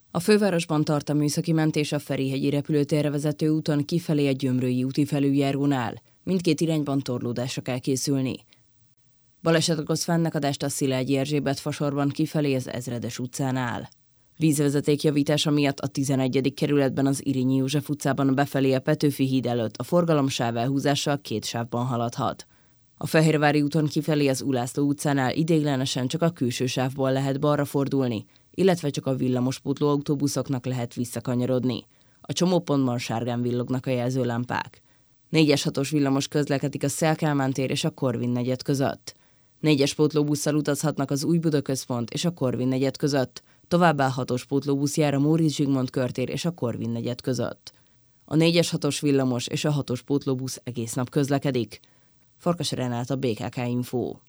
A fővárosban tart a műszaki mentés a Ferihegyi repülőtérre vezető úton kifelé a Gyömrői úti felüljárónál. Mindkét irányban torlódásra kell készülni. Baleset okoz fennakadást a Szilágyi Erzsébet fasorban kifelé az Ezredes utcánál. Vízvezeték javítása miatt a 11. kerületben az Irinyi József utcában befelé a Petőfi híd előtt a forgalom sávelhúzással 2 sávban haladhat. A Fehérvári úton kifelé az Ulászló utcánál ideiglenesen csak a külső sávból lehet balra fordulni, illetve csak a villamospótló autóbuszoknak lehet visszakanyarodni. A csomópontban sárgán villognak a jelzőlámpák. 4-es 6-os villamos közlekedik a Széll-Kálmán tér és a Korvin negyed között. 4-es pótlóbusszal utazhatnak az Újbuda központ és a Korvin negyed között, továbbá 6-os pótlóbusz jár a Móricz Zsigmond körtér és a Korvin negyed között. A 4-es 6-os villamos és a 6-os pótlóbusz egész nap közlekedik. Farkas Renáta, BKK Info.